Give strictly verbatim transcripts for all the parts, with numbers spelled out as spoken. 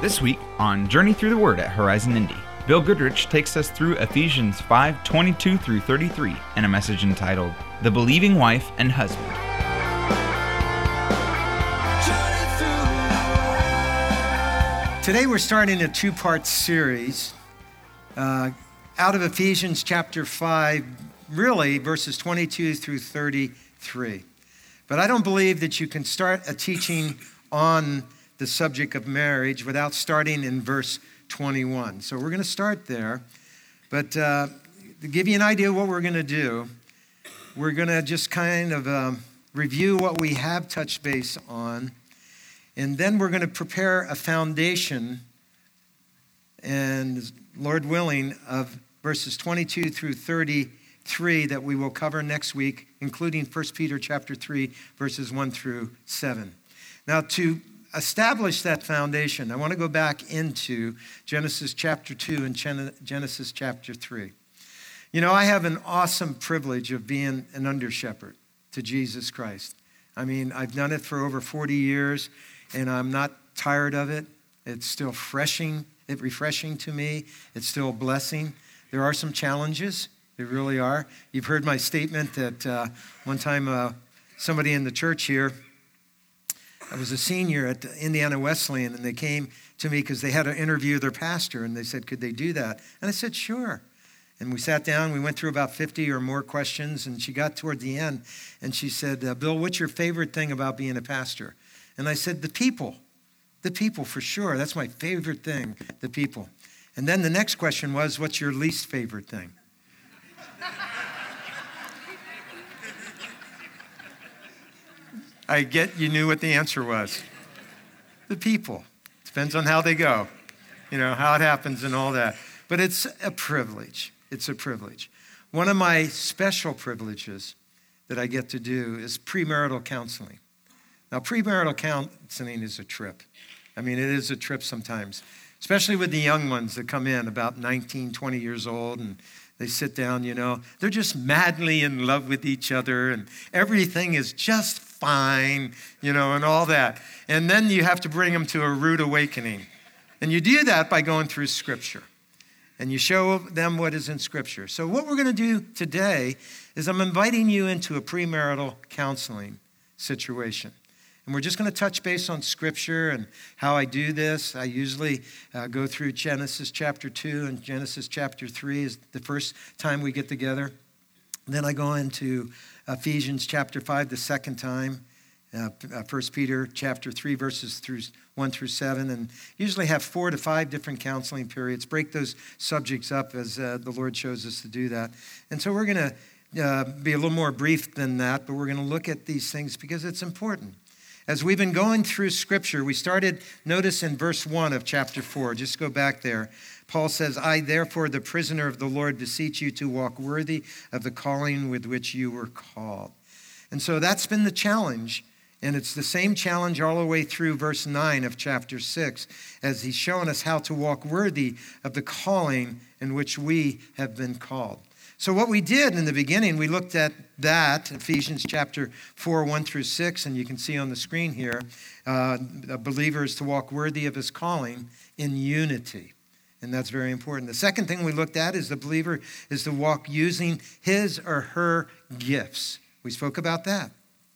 This week on Journey Through the Word at Horizon Indy, Bill Goodrich takes us through Ephesians five twenty-two through thirty-three in a message entitled, The Believing Wife and Husband. Today we're starting a two-part series uh, out of Ephesians chapter five, really verses twenty-two through thirty-three. But I don't believe that you can start a teaching on the subject of marriage without starting in verse twenty-one. So we're going to start there. But uh, to give you an idea of what we're going to do, we're going to just kind of um, review what we have touched base on. And then we're going to prepare a foundation, and Lord willing, of verses twenty-two through thirty-three that we will cover next week, including First Peter chapter three, verses one through seven. Now, to establish that foundation, I want to go back into Genesis chapter two and Genesis chapter three. You know, I have an awesome privilege of being an under-shepherd to Jesus Christ. I mean, I've done it for over forty years, and I'm not tired of it. It's still refreshing, it's refreshing to me. It's still a blessing. There are some challenges. There really are. You've heard my statement that uh, one time uh, somebody in the church here, I was a senior at Indiana Wesleyan, and they came to me because they had to interview their pastor, and they said, could they do that? And I said, sure. And we sat down, we went through about fifty or more questions, and she got toward the end, and she said, uh, Bill, what's your favorite thing about being a pastor? And I said, the people. The people, for sure. That's my favorite thing, the people. And then the next question was, what's your least favorite thing? I get you knew what the answer was. The people. Depends on how they go, you know, how it happens and all that. But it's a privilege. It's a privilege. One of my special privileges that I get to do is premarital counseling. Now, premarital counseling is a trip. I mean, it is a trip sometimes, especially with the young ones that come in about nineteen, twenty years old, and they sit down, you know. They're just madly in love with each other, and everything is just fine, you know, and all that. And then you have to bring them to a rude awakening. And you do that by going through Scripture. And you show them what is in Scripture. So what we're going to do today is I'm inviting you into a premarital counseling situation. And we're just going to touch base on Scripture and how I do this. I usually uh, go through Genesis chapter two and Genesis chapter three is the first time we get together. Then I go into Ephesians chapter five the second time, uh, First Peter chapter three, verses through one through seven, and usually have four to five different counseling periods. Break those subjects up as uh, the Lord shows us to do that. And so we're going to uh, be a little more brief than that, but we're going to look at these things because it's important. As we've been going through Scripture, we started, notice in verse one of chapter four, just go back there. Paul says, I, therefore, the prisoner of the Lord, beseech you to walk worthy of the calling with which you were called. And so that's been the challenge, and it's the same challenge all the way through verse nine of chapter six, as he's showing us how to walk worthy of the calling in which we have been called. So what we did in the beginning, we looked at that, Ephesians chapter four, one through six, and you can see on the screen here, uh, a believer is to walk worthy of his calling in unity. And that's very important. The second thing we looked at is the believer is to walk using his or her gifts. We spoke about that.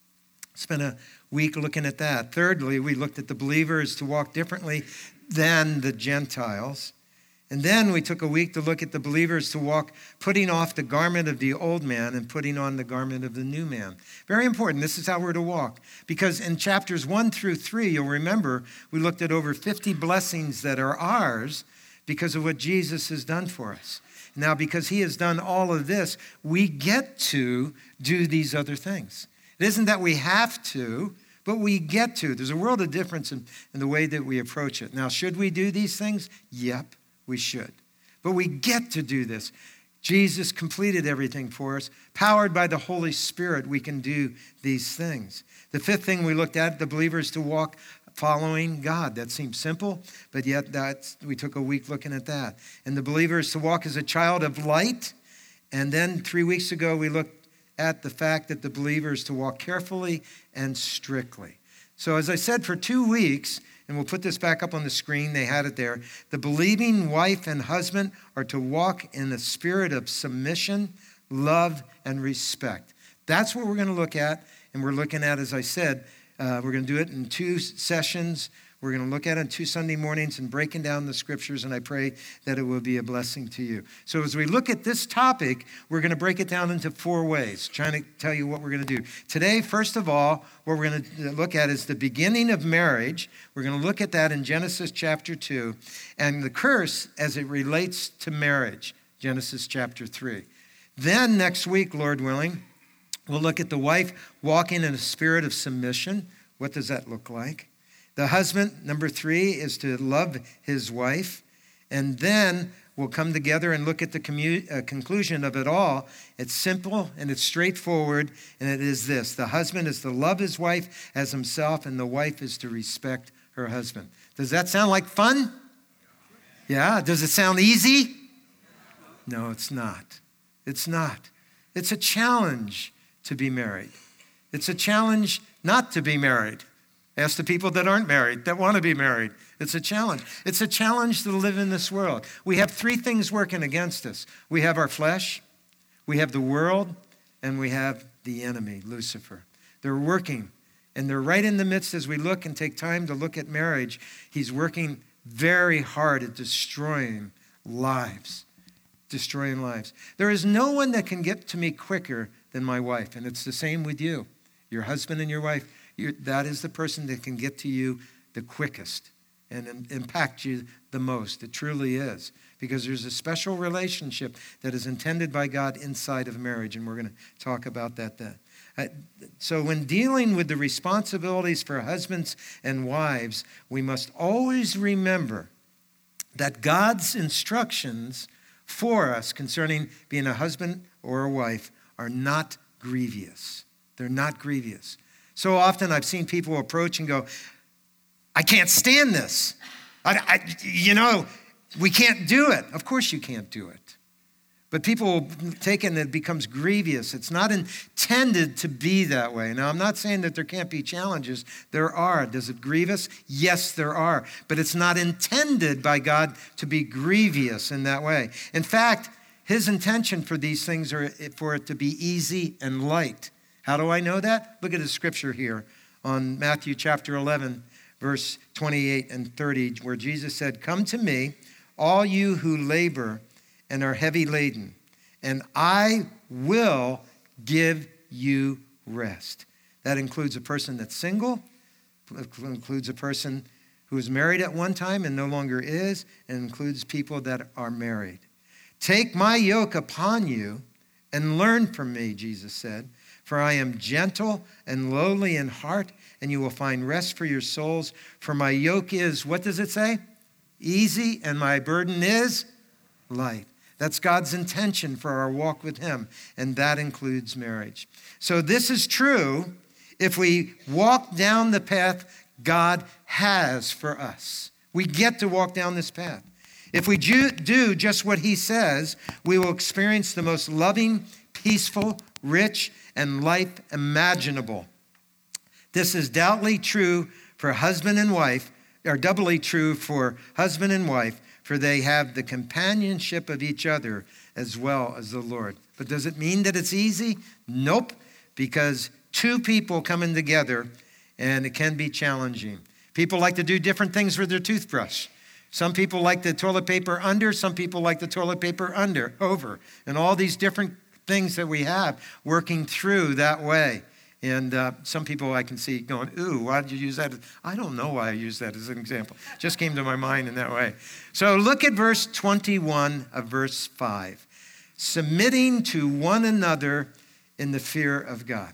Spent a week looking at that. Thirdly, we looked at the believer is to walk differently than the Gentiles. And then we took a week to look at the believers to walk, putting off the garment of the old man and putting on the garment of the new man. Very important. This is how we're to walk. Because in chapters one through three, you'll remember, we looked at over fifty blessings that are ours because of what Jesus has done for us. Now, because he has done all of this, we get to do these other things. It isn't that we have to, but we get to. There's a world of difference in, in the way that we approach it. Now, should we do these things? Yep. We should. But we get to do this. Jesus completed everything for us. Powered by the Holy Spirit, we can do these things. The fifth thing we looked at, the believer is to walk following God. That seems simple, but yet that's, we took a week looking at that. And the believer is to walk as a child of light. And then three weeks ago, we looked at the fact that the believer is to walk carefully and strictly. So as I said, for two weeks, and we'll put this back up on the screen, they had it there, the believing wife and husband are to walk in a spirit of submission, love, and respect. That's what we're going to look at, and we're looking at, as I said, uh, we're going to do it in two sessions. We're going to look at it on two Sunday mornings and breaking down the scriptures, and I pray that it will be a blessing to you. So as we look at this topic, we're going to break it down into four ways, trying to tell you what we're going to do. Today, first of all, what we're going to look at is the beginning of marriage. We're going to look at that in Genesis chapter two, and the curse as it relates to marriage, Genesis chapter three. Then next week, Lord willing, we'll look at the wife walking in a spirit of submission. What does that look like? The husband, number three, is to love his wife. And then we'll come together and look at the commu- uh, conclusion of it all. It's simple and it's straightforward, and it is this. The husband is to love his wife as himself, and the wife is to respect her husband. Does that sound like fun? Yeah? Does it sound easy? No, it's not. It's not. It's a challenge to be married. It's a challenge not to be married. Ask the people that aren't married, that want to be married. It's a challenge. It's a challenge to live in this world. We have three things working against us. We have our flesh, we have the world, and we have the enemy, Lucifer. They're working, and they're right in the midst as we look and take time to look at marriage. He's working very hard at destroying lives, destroying lives. There is no one that can get to me quicker than my wife, and it's the same with you, your husband and your wife. You're, that is the person that can get to you the quickest and im- impact you the most. It truly is. Because there's a special relationship that is intended by God inside of marriage, and we're going to talk about that then. Uh, so when dealing with the responsibilities for husbands and wives, we must always remember that God's instructions for us concerning being a husband or a wife are not grievous. They're not grievous. So often I've seen people approach and go, I can't stand this. I, I, you know, we can't do it. Of course you can't do it. But people will take it and it becomes grievous. It's not intended to be that way. Now, I'm not saying that there can't be challenges. There are. Does it grieve us? Yes, there are. But it's not intended by God to be grievous in that way. In fact, his intention for these things are for it to be easy and light. How do I know that? Look at the scripture here on Matthew chapter eleven, verse twenty-eight and thirty, where Jesus said, come to me, all you who labor and are heavy laden, and I will give you rest. That includes a person that's single, it includes a person who was married at one time and no longer is, and includes people that are married. Take my yoke upon you and learn from me, Jesus said. For I am gentle and lowly in heart, and you will find rest for your souls. For my yoke is, what does it say? Easy, and my burden is light. That's God's intention for our walk with him, and that includes marriage. So this is true if we walk down the path God has for us. We get to walk down this path. If we do just what he says, we will experience the most loving, peaceful, rich, and life imaginable. This is doubly true for husband and wife, or doubly true for husband and wife, for they have the companionship of each other as well as the Lord. But does it mean that it's easy? Nope, because two people coming together, and it can be challenging. People like to do different things with their toothbrush. Some people like the toilet paper under, some people like the toilet paper under, over, and all these different things that we have working through that way. And uh, some people I can see going, ooh, why did you use that? I don't know why I used that as an example. Just came to my mind in that way. So look at verse twenty-one of verse five. Submitting to one another in the fear of God.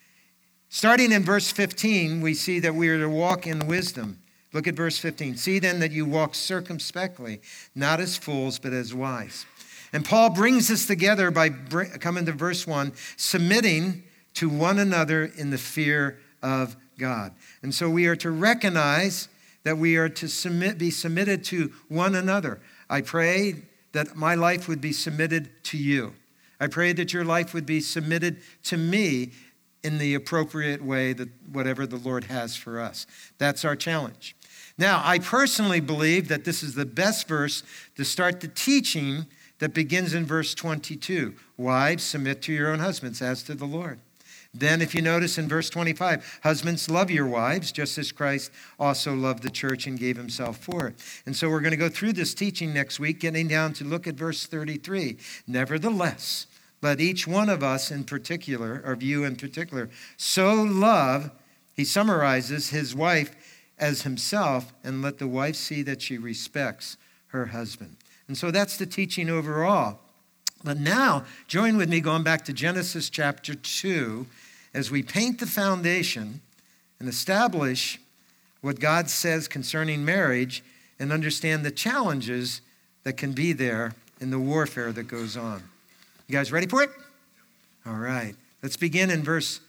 Starting in verse fifteen, we see that we are to walk in wisdom. Look at verse fifteen. See then that you walk circumspectly, not as fools, but as wise. And Paul brings this together by coming to verse one, submitting to one another in the fear of God. And so we are to recognize that we are to submit, be submitted to one another. I pray that my life would be submitted to you. I pray that your life would be submitted to me in the appropriate way, that whatever the Lord has for us. That's our challenge. Now, I personally believe that this is the best verse to start the teaching that begins in verse twenty-two. Wives, submit to your own husbands as to the Lord. Then if you notice in verse twenty-five, husbands, love your wives, just as Christ also loved the church and gave himself for it. And so we're going to go through this teaching next week, getting down to look at verse thirty-three. Nevertheless, let each one of us in particular, or you in particular, so love, he summarizes, his wife as himself, and let the wife see that she respects her husband. And so that's the teaching overall. But now, join with me going back to Genesis chapter two as we paint the foundation and establish what God says concerning marriage and understand the challenges that can be there in the warfare that goes on. You guys ready for it? All right. Let's begin in verse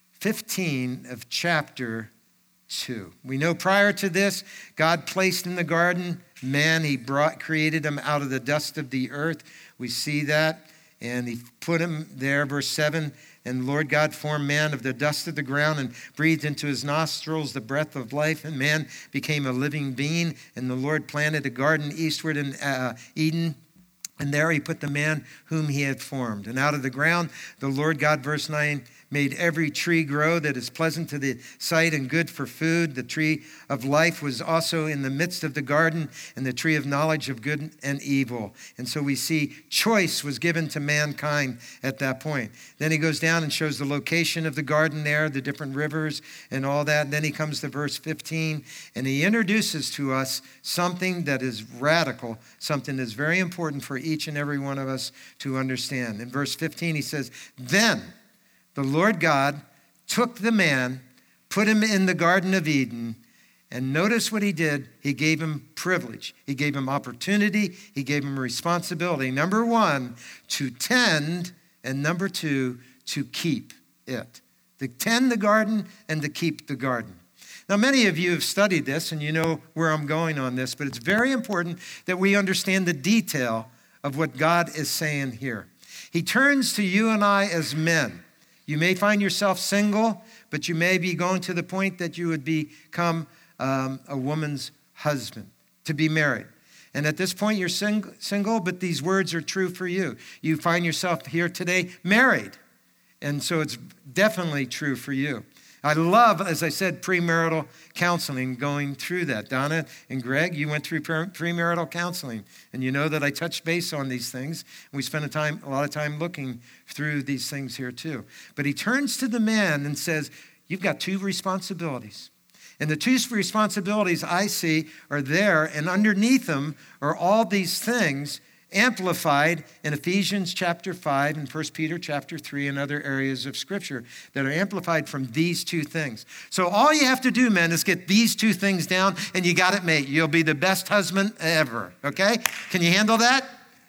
fifteen of chapter two. We know prior to this, God placed in the garden man. He brought, created him out of the dust of the earth. We see that. And he put him there, verse seven. And Lord God formed man of the dust of the ground and breathed into his nostrils the breath of life. And man became a living being. And the Lord planted a garden eastward in uh, Eden. And there he put the man whom he had formed. And out of the ground, the Lord God, verse nine, made every tree grow that is pleasant to the sight and good for food. The tree of life was also in the midst of the garden, and the tree of knowledge of good and evil. And so we see choice was given to mankind at that point. Then he goes down and shows the location of the garden there, the different rivers and all that. And then he comes to verse fifteen, and he introduces to us something that is radical, something that's very important for each and every one of us to understand. In verse fifteen, he says, then the Lord God took the man, put him in the Garden of Eden, and notice what he did. He gave him privilege. He gave him opportunity. He gave him responsibility. Number one, to tend, and number two, to keep it. To tend the garden and to keep the garden. Now, many of you have studied this, and you know where I'm going on this, but it's very important that we understand the detail of what God is saying here. He turns to you and I as men. You may find yourself single, but you may be going to the point that you would become um, a woman's husband, to be married. And at this point, you're sing- single, but these words are true for you. You find yourself here today married. And so it's definitely true for you. I love, as I said, premarital counseling, going through that. Donna and Greg, you went through premarital counseling, and you know that I touched base on these things. And we spent a, time, a lot of time looking through these things here too. But he turns to the man and says, you've got two responsibilities. And the two responsibilities I see are there, and underneath them are all these things amplified in Ephesians chapter five and First Peter chapter three and other areas of Scripture that are amplified from these two things. So all you have to do, men, is get these two things down, and you got it, mate. You'll be the best husband ever, okay? Can you handle that?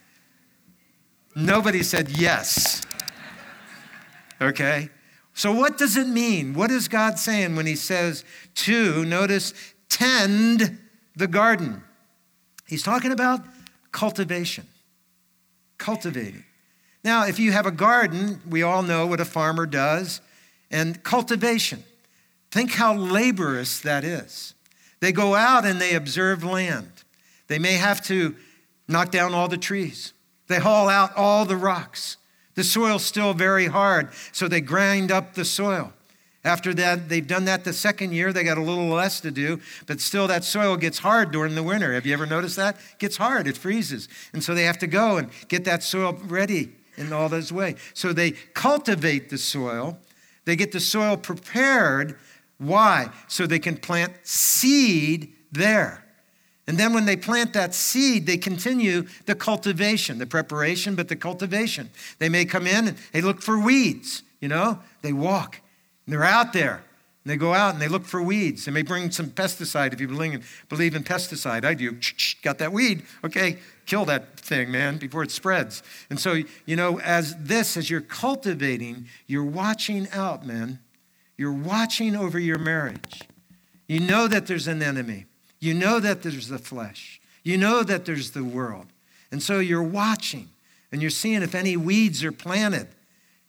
Nobody said yes. Okay? So what does it mean? What is God saying when he says to, notice, tend the garden? He's talking about cultivation. Cultivating. Now, if you have a garden, we all know what a farmer does. And cultivation. Think how laborious that is. They go out and they observe land. They may have to knock down all the trees. They haul out all the rocks. The soil's still very hard, so they grind up the soil. After that, they've done that the second year. They got a little less to do, but still that soil gets hard during the winter. Have you ever noticed that? It gets hard. It freezes. And so they have to go and get that soil ready in all this way. So they cultivate the soil. They get the soil prepared. Why? So they can plant seed there. And then when they plant that seed, they continue the cultivation, the preparation, but the cultivation. They may come in and they look for weeds, you know. They walk. And they're out there, and they go out and they look for weeds. They may bring some pesticide if you believe in, believe in pesticide. I do. Got that weed. Okay, kill that thing, man, before it spreads. And so, you know, as this, as you're cultivating, you're watching out, man. You're watching over your marriage. You know that there's an enemy. You know that there's the flesh. You know that there's the world. And so you're watching, and you're seeing if any weeds are planted.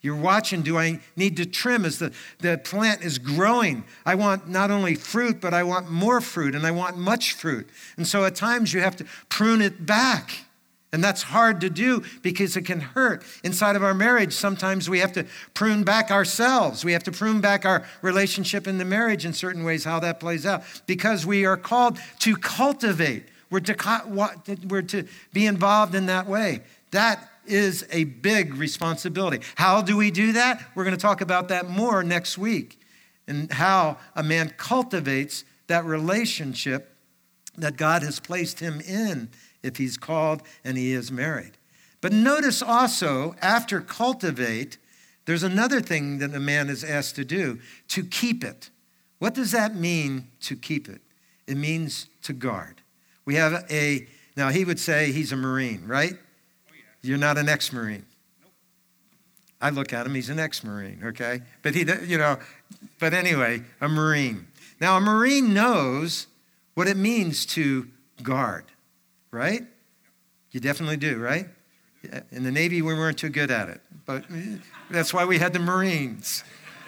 You're watching, do I need to trim as the, the plant is growing? I want not only fruit, but I want more fruit, and I want much fruit. And so at times you have to prune it back. And that's hard to do because it can hurt. Inside of our marriage, sometimes we have to prune back ourselves. We have to prune back our relationship in the marriage in certain ways, how that plays out. Because we are called to cultivate. We're to, we're to be involved in that way. That is a big responsibility. How do we do that? We're going to talk about that more next week, and how a man cultivates that relationship that God has placed him in if he's called and he is married. But notice also, after cultivate, there's another thing that a man is asked to do, to keep it. What does that mean, to keep it? It means to guard. We have a, now he would say he's a Marine, right? You're not an ex-Marine. Nope. I look at him, he's an ex-Marine, okay? But he, you know, but anyway, a Marine. Now, a Marine knows what it means to guard, right? You definitely do, right? In the Navy, we weren't too good at it, but that's why we had the Marines.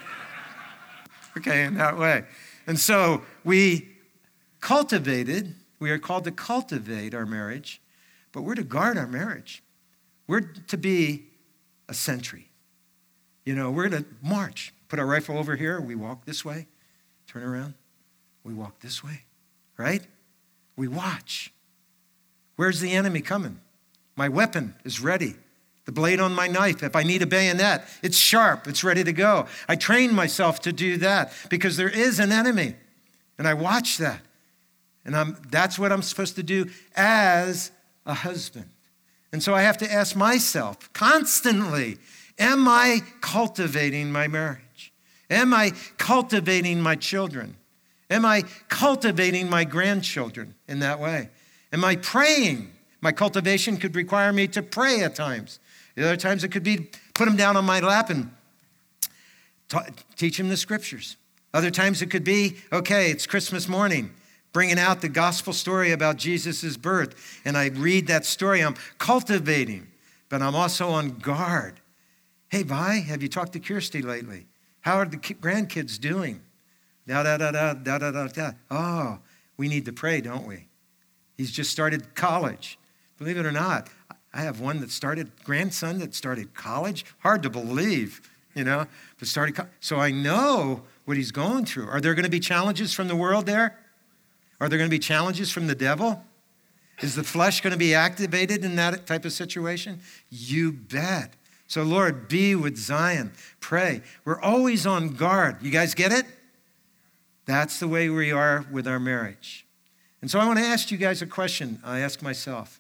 Okay, in that way. And so we cultivated, we are called to cultivate our marriage, but we're to guard our marriage. We're to be a sentry. You know, we're to march. Put our rifle over here. We walk this way. Turn around. We walk this way. Right? We watch. Where's the enemy coming? My weapon is ready. The blade on my knife, if I need a bayonet, it's sharp. It's ready to go. I train myself to do that because there is an enemy. And I watch that. And I'm, that's what I'm supposed to do as a husband. And so I have to ask myself constantly, am I cultivating my marriage? Am I cultivating my children? Am I cultivating my grandchildren in that way? Am I praying? My cultivation could require me to pray at times. The other times it could be put them down on my lap and ta- teach them the scriptures. Other times it could be, okay, it's Christmas morning, bringing out the gospel story about Jesus' birth. And I read that story. I'm cultivating, but I'm also on guard. Hey, Vi, have you talked to Kirsty lately? How are the grandkids doing? Da, da, da, da, da, da, da, da. Oh, we need to pray, don't we? He's just started college. Believe it or not, I have one that started, grandson that started college. Hard to believe, you know, but started co- So I know what he's going through. Are there going to be challenges from the world there? Are there going to be challenges from the devil? Is the flesh going to be activated in that type of situation? You bet. So Lord, be with Zion. Pray. We're always on guard. You guys get it? That's the way we are with our marriage. And so I want to ask you guys a question. I ask myself,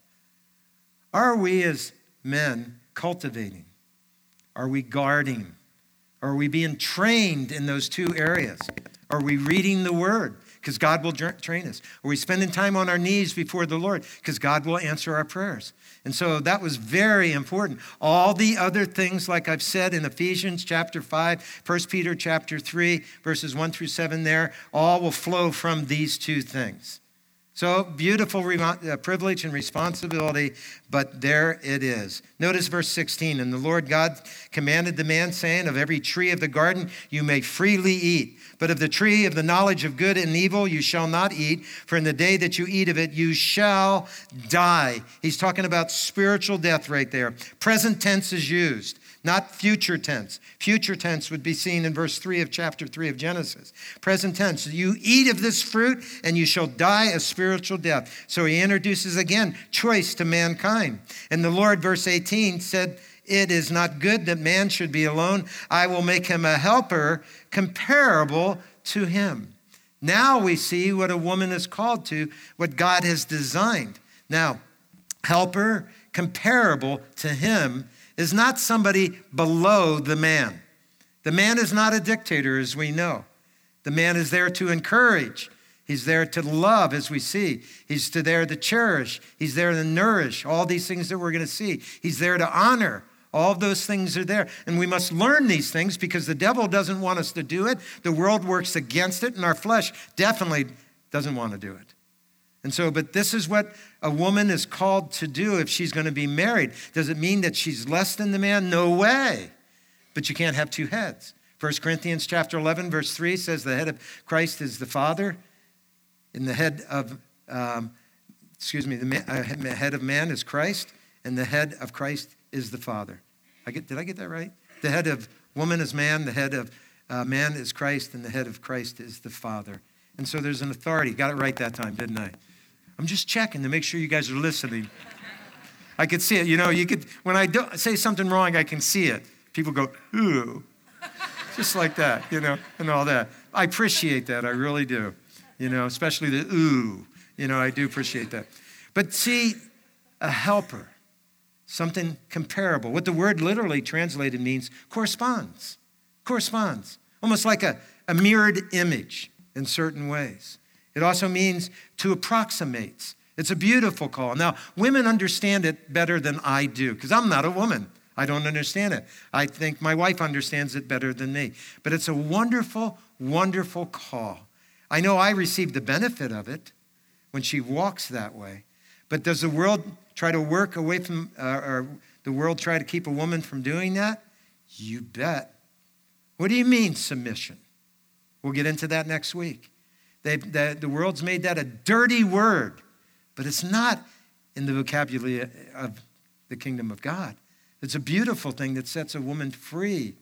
are we as men cultivating? Are we guarding? Are we being trained in those two areas? Are we reading the word? Because God will train us. Are we spending time on our knees before the Lord? Because God will answer our prayers. And so that was very important. All the other things, like I've said in Ephesians chapter five, First Peter chapter three, verses one through seven there, all will flow from these two things. So beautiful re- uh, privilege and responsibility, but there it is. Notice verse sixteen. And the Lord God commanded the man, saying, of every tree of the garden you may freely eat. But of the tree of the knowledge of good and evil you shall not eat, for in the day that you eat of it you shall die. He's talking about spiritual death right there. Present tense is used, not future tense. Future tense would be seen in verse three of chapter three of Genesis. Present tense, you eat of this fruit and you shall die a spiritual death. So he introduces again choice to mankind. And the Lord, verse eighteen, said, it is not good that man should be alone. I will make him a helper comparable to him. Now we see what a woman is called to, what God has designed. Now, helper comparable to him is not somebody below the man. The man is not a dictator, as we know. The man is there to encourage. He's there to love, as we see. He's to there to cherish. He's there to nourish, all these things that we're going to see. He's there to honor. All of those things are there. And we must learn these things because the devil doesn't want us to do it. The world works against it, and our flesh definitely doesn't want to do it. And so, but this is what a woman is called to do if she's going to be married. Does it mean that she's less than the man? No way. but you can't have two heads. First Corinthians chapter eleven, verse three says the head of Christ is the Father, and the head of, um, excuse me, the man, uh, head of man is Christ, and the head of Christ is the Father. I get, did I get that right? The head of woman is man, the head of uh, man is Christ, and the head of Christ is the Father. And so there's an authority. Got it right that time, didn't I? I'm just checking to make sure you guys are listening. I could see it. You know, you could, when I do, say something wrong, I can see it. People go, ooh. Just like that, you know, and all that. I appreciate that. I really do. You know, especially the ooh. You know, I do appreciate that. But see, a helper, something comparable. What the word literally translated means corresponds. Corresponds. Almost like a, a mirrored image in certain ways. It also means to approximate. It's a beautiful call. Now, women understand it better than I do, because I'm not a woman. I don't understand it. I think my wife understands it better than me. But it's a wonderful, wonderful call. I know I received the benefit of it when she walks that way. But does the world try to work away from, uh, or the world try to keep a woman from doing that? You bet. What do you mean submission? We'll get into that next week. They, the, the world's made that a dirty word, but it's not in the vocabulary of the kingdom of God. It's a beautiful thing that sets a woman free.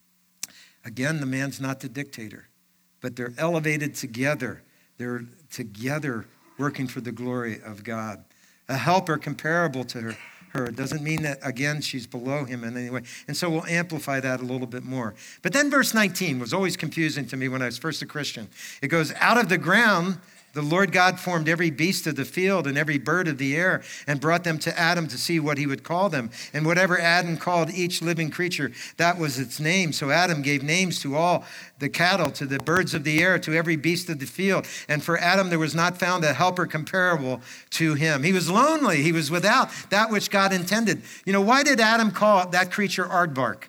Again, the man's not the dictator, but they're elevated together. They're together working for the glory of God. A helper comparable to her. Her. It doesn't mean that, again, she's below him in any way. And so we'll amplify that a little bit more. But then verse nineteen was always confusing to me when I was first a Christian. It goes, out of the ground, the Lord God formed every beast of the field and every bird of the air and brought them to Adam to see what he would call them. And whatever Adam called each living creature, that was its name. So Adam gave names to all the cattle, to the birds of the air, to every beast of the field. And for Adam, there was not found a helper comparable to him. He was lonely. He was without that which God intended. You know, why did Adam call that creature aardvark?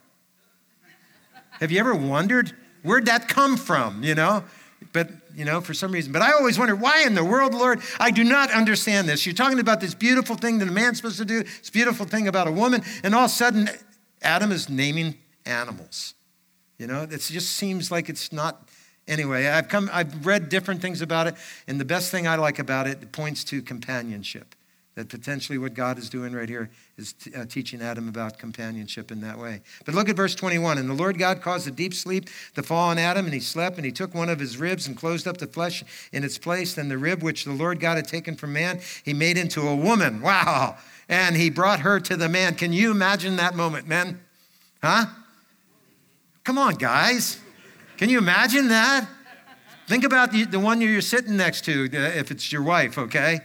Have you ever wondered? Where'd that come from, you know? But, you know, for some reason. But I always wonder, why in the world, Lord? I do not understand this. You're talking about this beautiful thing that a man's supposed to do, this beautiful thing about a woman, and all of a sudden, Adam is naming animals. You know, it just seems like it's not. Anyway, I've come, I've read different things about it, and the best thing I like about it, it points to companionship. That potentially what God is doing right here is t- uh, teaching Adam about companionship in that way. But look at verse twenty-one. And the Lord God caused a deep sleep to fall on Adam, and he slept, and he took one of his ribs and closed up the flesh in its place. Then the rib which the Lord God had taken from man, he made into a woman. Wow. And he brought her to the man. Can you imagine that moment, men? Huh? Come on, guys. Can you imagine that? Think about the, the one you're sitting next to, uh, if it's your wife, okay?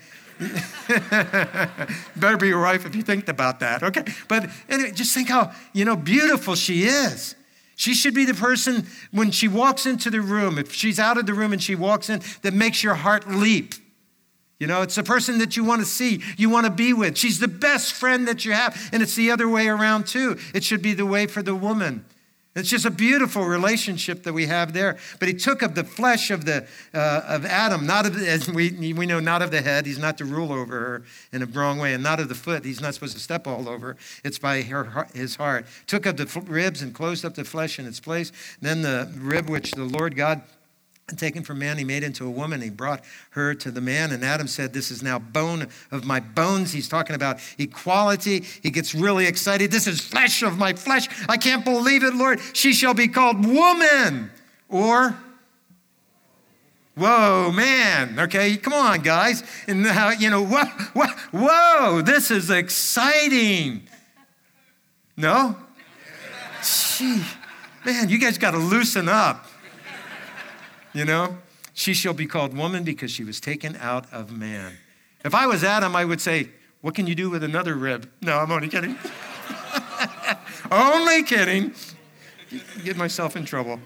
Better be your wife if you think about that, okay? But anyway, just think how, you know, beautiful she is. She should be the person, when she walks into the room, if she's out of the room and she walks in, that makes your heart leap. You know, it's the person that you want to see, you want to be with. She's the best friend that you have, and it's the other way around too. It should be the way for the woman. It's just a beautiful relationship that we have there. But he took of the flesh of the uh, of Adam, not of the, as we we know, not of the head. He's not to rule over her in a wrong way, and not of the foot. He's not supposed to step all over. It's by her his heart. Took of the ribs and closed up the flesh in its place. Then the rib which the Lord God had taken from man, he made into a woman. He brought her to the man. And Adam said, "This is now bone of my bones." He's talking about equality. He gets really excited. "This is flesh of my flesh. I can't believe it, Lord. She shall be called woman." Or, whoa, man. Okay, come on, guys. And how, you know, whoa, whoa, whoa, this is exciting. No? Gee, man, you guys got to loosen up. You know, she shall be called woman because she was taken out of man. If I was Adam, I would say, what can you do with another rib? No, I'm only kidding. Only kidding. Get myself in trouble.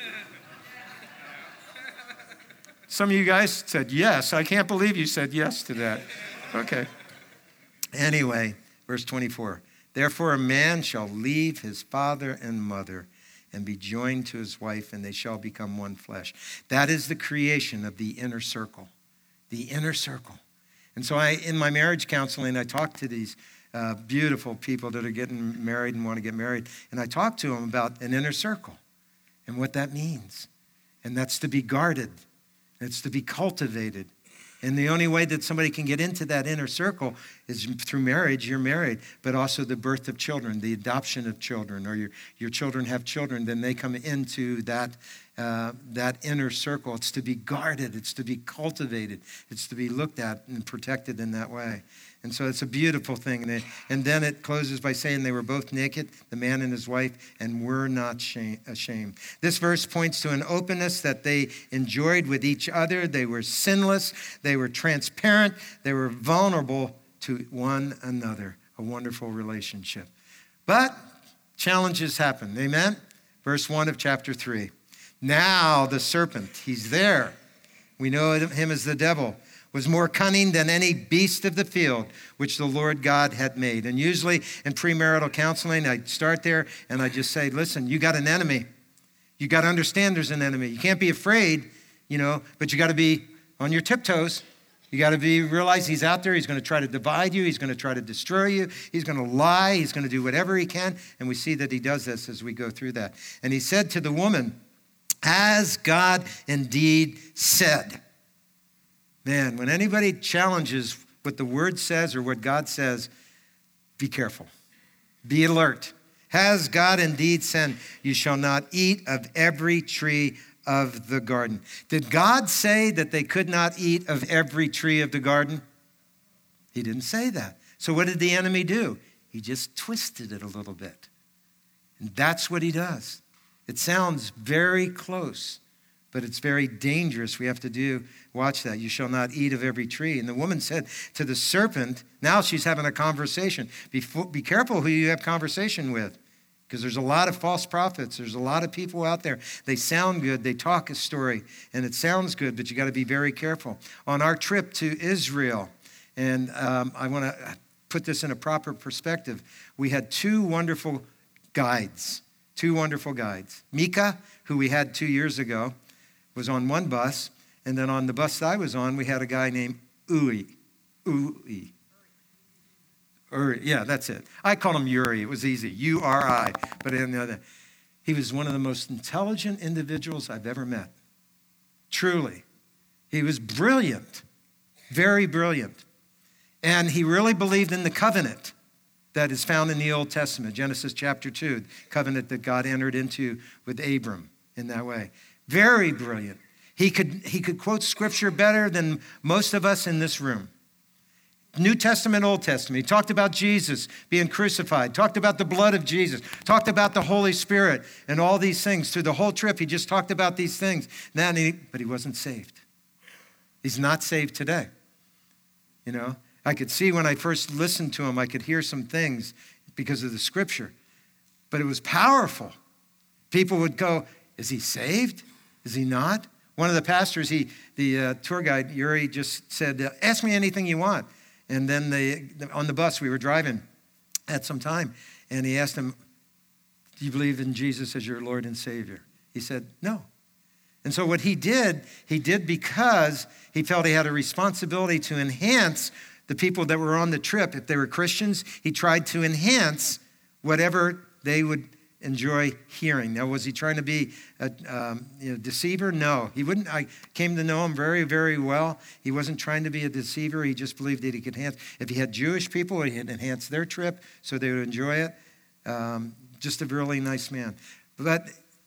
Some of you guys said yes. I can't believe you said yes to that. Okay. Anyway, verse twenty-four. Therefore a man shall leave his father and mother and be joined to his wife, and they shall become one flesh. That is the creation of the inner circle. The inner circle. And so I, in my marriage counseling, I talk to these uh, beautiful people that are getting married and want to get married. And I talked to them about an inner circle and what that means. And that's to be guarded. It's to be cultivated. And the only way that somebody can get into that inner circle is through marriage. You're married, but also the birth of children, the adoption of children, or your, your children have children, then they come into that, uh, that inner circle. It's to be guarded. It's to be cultivated. It's to be looked at and protected in that way. And so it's a beautiful thing. And, it, and then it closes by saying they were both naked, the man and his wife, and were not shame, ashamed. This verse points to an openness that they enjoyed with each other. They were sinless. They were transparent. They were vulnerable to one another. A wonderful relationship. But challenges happen. Amen? Verse one of chapter three. Now the serpent, he's there. We know him as the devil, was more cunning than any beast of the field which the Lord God had made. And usually in premarital counseling, I start there and I just say, listen, you got an enemy. You got to understand there's an enemy. You can't be afraid, you know, but you got to be on your tiptoes. You got to be realize he's out there. He's going to try to divide you. He's going to try to destroy you. He's going to lie. He's going to do whatever he can. And we see that he does this as we go through that. And he said to the woman, has God indeed said? Man, when anybody challenges what the word says or what God says, be careful. Be alert. Has God indeed said, you shall not eat of every tree of the garden? Did God say that they could not eat of every tree of the garden? He didn't say that. So what did the enemy do? He just twisted it a little bit. And that's what he does. It sounds very close, but it's very dangerous. We have to do, watch that. You shall not eat of every tree. And the woman said to the serpent, now she's having a conversation. Be, be careful who you have conversation with, because there's a lot of false prophets. There's a lot of people out there. They sound good. They talk a story, and it sounds good, but you got to be very careful. On our trip to Israel, and um, I want to put this in a proper perspective, we had two wonderful guides, two wonderful guides. Mika, who we had two years ago, was on one bus, and then on the bus that I was on, we had a guy named Uri. Uri. Uri, yeah, that's it. I called him Uri. It was easy, U R I. But in the other, he was one of the most intelligent individuals I've ever met. Truly. He was brilliant, very brilliant. And he really believed in the covenant that is found in the Old Testament, Genesis chapter two, covenant that God entered into with Abram in that way. Very brilliant. He could, he could quote scripture better than most of us in this room. New Testament, Old Testament. He talked about Jesus being crucified, talked about the blood of Jesus, talked about the Holy Spirit and all these things. Through the whole trip, he just talked about these things. Now, he, but he wasn't saved. He's not saved today. You know, I could see when I first listened to him, I could hear some things because of the scripture. But it was powerful. People would go, is he saved? Is he not? One of the pastors, he, the uh, tour guide, Uri, just said, uh, ask me anything you want. And then they, on the bus, we were driving at some time, and he asked him, do you believe in Jesus as your Lord and Savior? He said, no. And so what he did, he did because he felt he had a responsibility to enhance the people that were on the trip. If they were Christians, he tried to enhance whatever they would enjoy hearing. Now, was he trying to be a um, you know, deceiver? No, he wouldn't. I came to know him very, very well. He wasn't trying to be a deceiver. He just believed that he could enhance. If he had Jewish people, he'd enhance their trip so they would enjoy it. Um, just a really nice man. But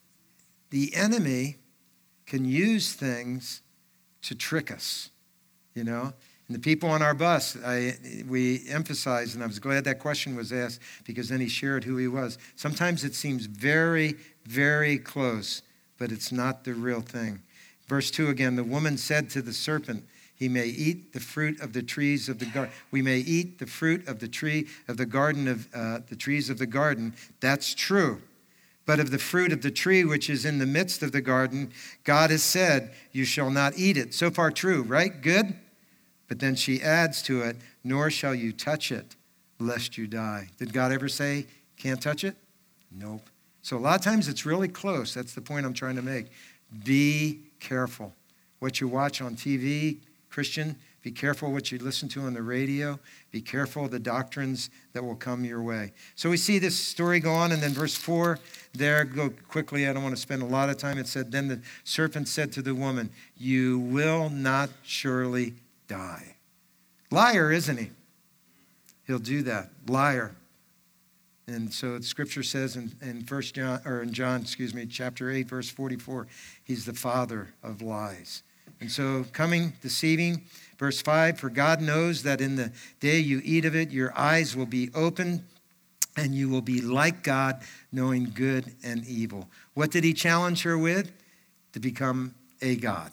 the enemy can use things to trick us, you know. And the people on our bus, I, we emphasized, and I was glad that question was asked because then he shared who he was. Sometimes it seems very, very close, but it's not the real thing. Verse two again, the woman said to the serpent, he may eat the fruit of the trees of the garden. We may eat the fruit of the tree of the garden of uh, the trees of the garden. That's true. But of the fruit of the tree which is in the midst of the garden, God has said, you shall not eat it. So far true, right? Good? But then she adds to it, nor shall you touch it, lest you die. Did God ever say, can't touch it? Nope. So a lot of times it's really close. That's the point I'm trying to make. Be careful. What you watch on T V, Christian, Be careful what you listen to on the radio. Be careful of the doctrines that will come your way. So we see this story go on, and then verse four there, go quickly. I don't want to spend a lot of time. It said, then the serpent said to the woman, you will not surely die. Liar, isn't he? He'll do that. Liar. And so Scripture says in, in First John, or in John, excuse me, chapter eight, verse forty-four, he's the father of lies. And so coming, deceiving, verse five, for God knows that in the day you eat of it, your eyes will be opened and you will be like God, knowing good and evil. What did he challenge her with? To become a God,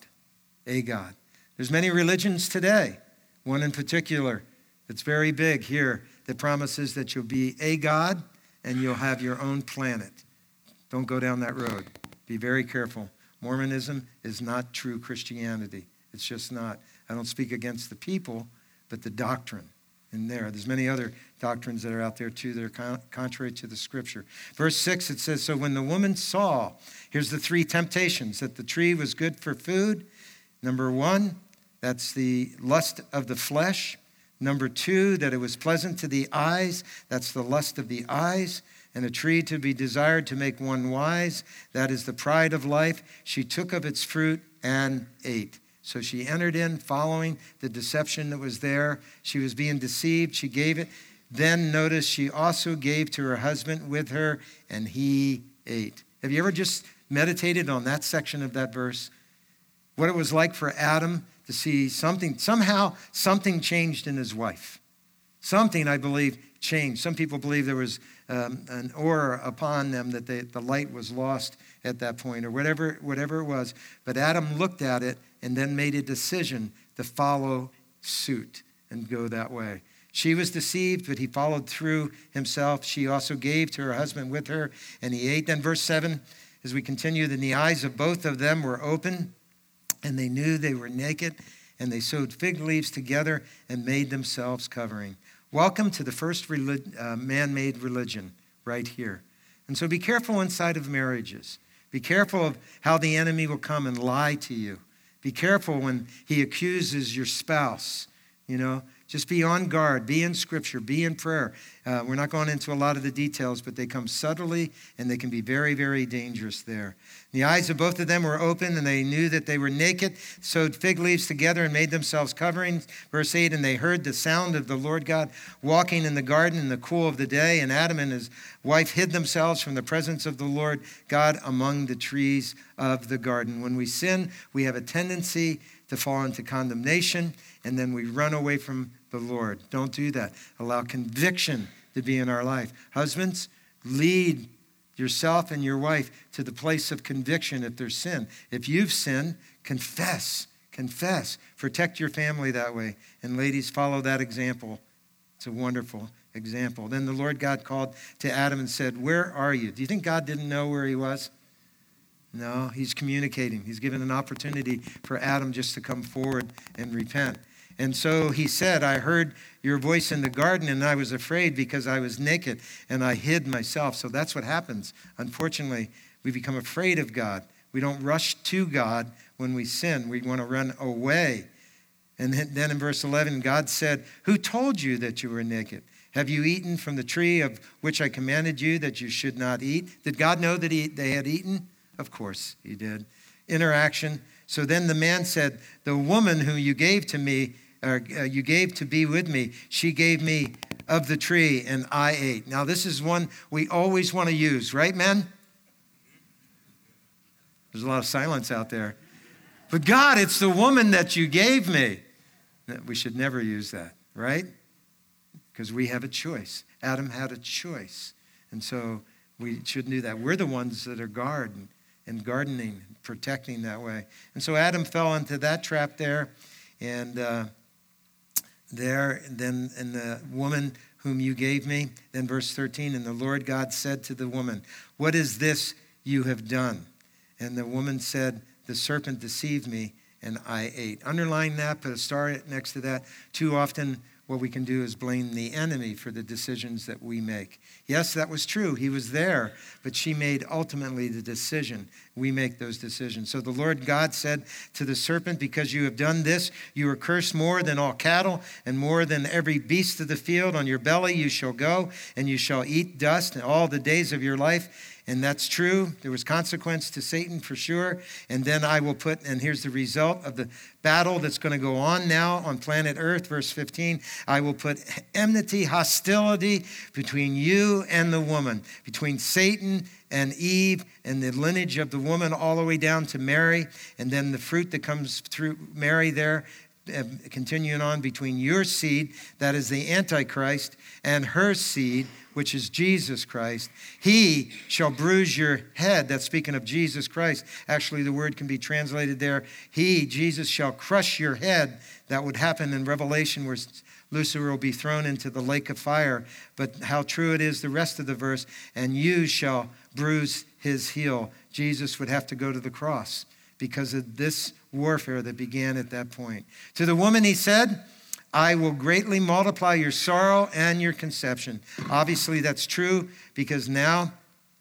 a God. There's many religions today, one in particular that's very big here that promises that you'll be a God and you'll have your own planet. Don't go down that road. Be very careful. Mormonism is not true Christianity. It's just not. I don't speak against the people, but the doctrine in there. There's many other doctrines that are out there too that are con- contrary to the Scripture. Verse six, it says, so when the woman saw, here's the three temptations, that the tree was good for food. Number one, that's the lust of the flesh. Number two, that it was pleasant to the eyes. That's the lust of the eyes. And a tree to be desired to make one wise. That is the pride of life. She took of its fruit and ate. So she entered in following the deception that was there. She was being deceived. She gave it. Then notice she also gave to her husband with her, and he ate. Have you ever just meditated on that section of that verse? What it was like for Adam to see something, somehow something changed in his wife. Something, I believe, changed. Some people believe there was um, an aura upon them, that they, the light was lost at that point, or whatever, whatever it was. But Adam looked at it and then made a decision to follow suit and go that way. She was deceived, but he followed through himself. She also gave to her husband with her, and he ate. Then verse seven, as we continue, then the eyes of both of them were open, and they knew they were naked, and they sewed fig leaves together and made themselves covering. Welcome to the first relig- uh, man-made religion right here. And so be careful inside of marriages. Be careful of how the enemy will come and lie to you. Be careful when he accuses your spouse, you know. Just be on guard, be in Scripture, be in prayer. Uh, we're not going into a lot of the details, but they come subtly and they can be very, very dangerous there. The eyes of both of them were open and they knew that they were naked, sewed fig leaves together and made themselves coverings. Verse eight, and they heard the sound of the Lord God walking in the garden in the cool of the day, and Adam and his wife hid themselves from the presence of the Lord God among the trees of the garden. When we sin, we have a tendency to fall into condemnation, and then we run away from the Lord. Don't do that. Allow conviction to be in our life. Husbands, lead yourself and your wife to the place of conviction if there's sin. If you've sinned, confess. Confess. Protect your family that way. And ladies, follow that example. It's a wonderful example. Then the Lord God called to Adam and said, where are you? Do you think God didn't know where he was? No, he's communicating. He's given an opportunity for Adam just to come forward and repent. And so he said, I heard your voice in the garden and I was afraid because I was naked and I hid myself. So that's what happens. Unfortunately, we become afraid of God. We don't rush to God when we sin. We want to run away. And then in verse eleven, God said, who told you that you were naked? Have you eaten from the tree of which I commanded you that you should not eat? Did God know that he, they had eaten? Of course he did. Interaction. So then the man said, the woman whom you gave to me, or uh, you gave to be with me, she gave me of the tree and I ate. Now this is one we always want to use, right, men? There's a lot of silence out there. But God, it's the woman that you gave me. We should never use that, right? Because we have a choice. Adam had a choice. And so we shouldn't do that. We're the ones that are guarding and gardening, protecting that way. And so Adam fell into that trap there. And uh, there, then, and the woman whom you gave me, then verse thirteen, and the Lord God said to the woman, what is this you have done? And the woman said, the serpent deceived me, and I ate. Underline that, put a star next to that. Too often what we can do is blame the enemy for the decisions that we make. Yes, that was true. He was there, but she made ultimately the decision. We make those decisions. So the Lord God said to the serpent, because you have done this, you are cursed more than all cattle and more than every beast of the field. On your belly you shall go, and you shall eat dust all the days of your life. And that's true. There was consequence to Satan for sure. And then I will put, and here's the result of the battle that's going to go on now on planet Earth, verse fifteen. I will put enmity, hostility between you and the woman, between Satan and Eve and the lineage of the woman all the way down to Mary. And then the fruit that comes through Mary there, uh, continuing on between your seed, that is the Antichrist, and her seed, which is Jesus Christ. He shall bruise your head. That's speaking of Jesus Christ. Actually, the word can be translated there. He, Jesus, shall crush your head. That would happen in Revelation where Lucifer will be thrown into the lake of fire. But how true it is, the rest of the verse, and you shall bruise his heel. Jesus would have to go to the cross because of this warfare that began at that point. To the woman he said, I will greatly multiply your sorrow and your conception. Obviously, that's true because now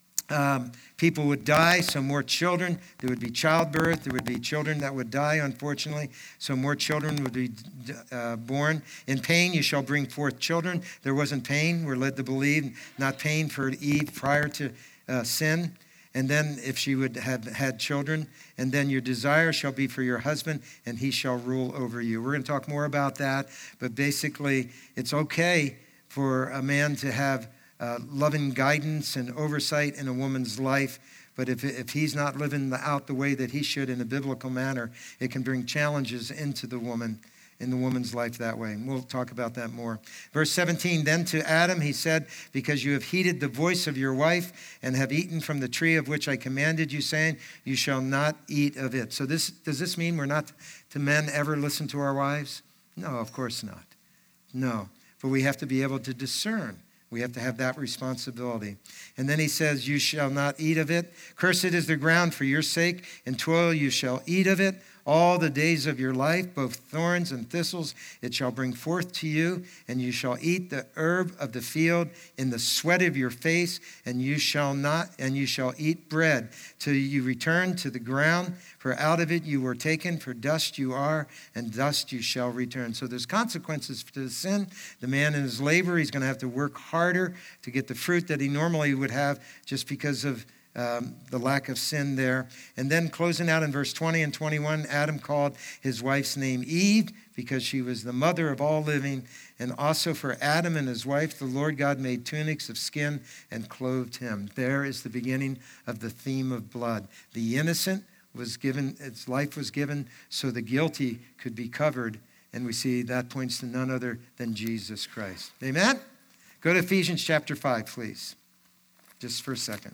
um, people would die, so more children. There would be childbirth. There would be children that would die, unfortunately. So more children would be uh, born. In pain, you shall bring forth children. There wasn't pain. We're led to believe, not pain for Eve prior to uh, sin. And then if she would have had children, and then your desire shall be for your husband, and he shall rule over you. We're going to talk more about that, but basically it's okay for a man to have uh, loving guidance and oversight in a woman's life, but if, if he's not living out the way that he should in a biblical manner, it can bring challenges into the woman, in the woman's life that way. And we'll talk about that more. Verse seventeen, then to Adam he said, because you have heeded the voice of your wife and have eaten from the tree of which I commanded you, saying, you shall not eat of it. So this does this mean we're not to men ever listen to our wives? No, of course not. No, but we have to be able to discern. We have to have that responsibility. And then he says, you shall not eat of it. Cursed is the ground for your sake. In toil you shall eat of it. All the days of your life, both thorns and thistles, it shall bring forth to you, and you shall eat the herb of the field in the sweat of your face, and you shall not, and you shall eat bread till you return to the ground, for out of it you were taken, for dust you are, and dust you shall return. So there's consequences to the sin. The man in his labor, he's going to have to work harder to get the fruit that he normally would have just because of Um, the lack of sin there. And then closing out in verse twenty and twenty-one, Adam called his wife's name Eve because she was the mother of all living. And also for Adam and his wife, the Lord God made tunics of skin and clothed him. There is the beginning of the theme of blood. The innocent was given, its life was given so the guilty could be covered. And we see that points to none other than Jesus Christ. Amen? Go to Ephesians chapter five, please. Just for a second.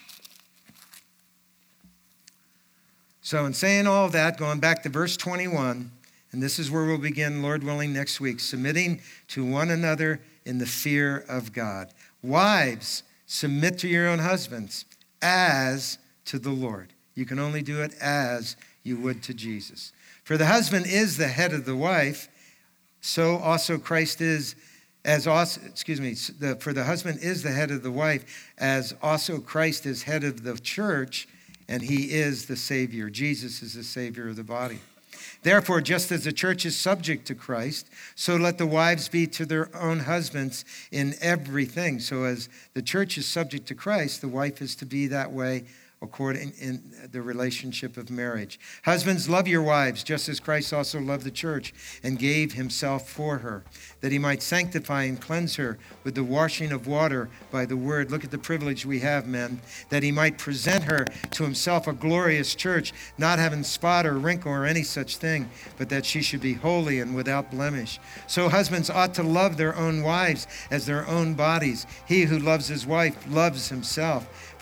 So in saying all of that, going back to verse twenty-one, and this is where we'll begin, Lord willing, next week, submitting to one another in the fear of God. Wives, submit to your own husbands as to the Lord. You can only do it as you would to Jesus. For the husband is the head of the wife, so also Christ is, as also, excuse me, the, for the husband is the head of the wife, as also Christ is head of the church, and he is the Savior. Jesus is the Savior of the body. Therefore, just as the church is subject to Christ, so let the wives be to their own husbands in everything. So as the church is subject to Christ, the wife is to be that way according in the relationship of marriage. Husbands, love your wives, just as Christ also loved the church and gave himself for her, that he might sanctify and cleanse her with the washing of water by the word. Look at the privilege we have, men, that he might present her to himself a glorious church, not having spot or wrinkle or any such thing, but that she should be holy and without blemish. So husbands ought to love their own wives as their own bodies. He who loves his wife loves himself.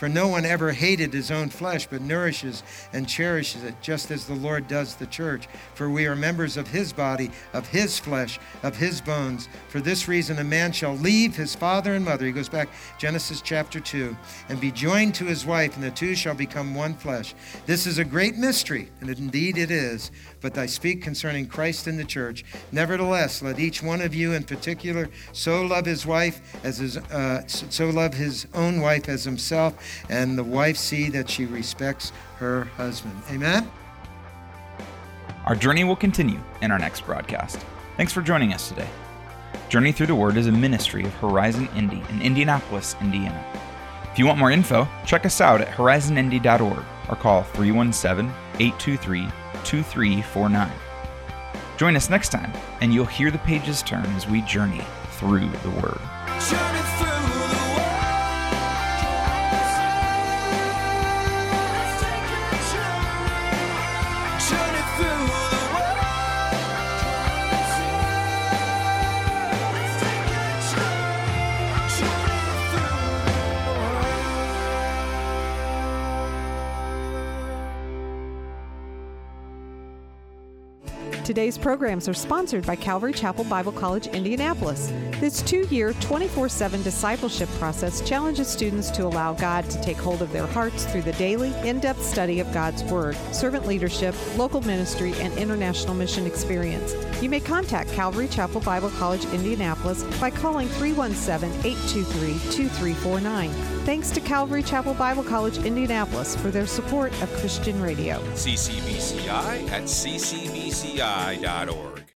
For no one ever hated his own flesh, but nourishes and cherishes it, just as the Lord does the church. For we are members of his body, of his flesh, of his bones. For this reason a man shall leave his father and mother, he goes back, Genesis chapter two, and be joined to his wife, and the two shall become one flesh. This is a great mystery, and indeed it is, but I speak concerning Christ and the church. Nevertheless, let each one of you in particular so love his wife as his, uh, so love his own wife as himself, and the wife see that she respects her husband. Amen? Our journey will continue in our next broadcast. Thanks for joining us today. Journey Through the Word is a ministry of Horizon Indy in Indianapolis, Indiana. If you want more info, check us out at horizon indy dot org or call three one seven, eight two three, two three four nine. Join us next time, and you'll hear the pages turn as we journey through the Word. Journey through the Today's programs are sponsored by Calvary Chapel Bible College, Indianapolis. This two-year, twenty-four seven discipleship process challenges students to allow God to take hold of their hearts through the daily, in-depth study of God's Word, servant leadership, local ministry, and international mission experience. You may contact Calvary Chapel Bible College, Indianapolis by calling three one seven, eight two three, two three four nine. Thanks to Calvary Chapel Bible College, Indianapolis for their support of Christian radio. C C B C I at c c b c i dot org.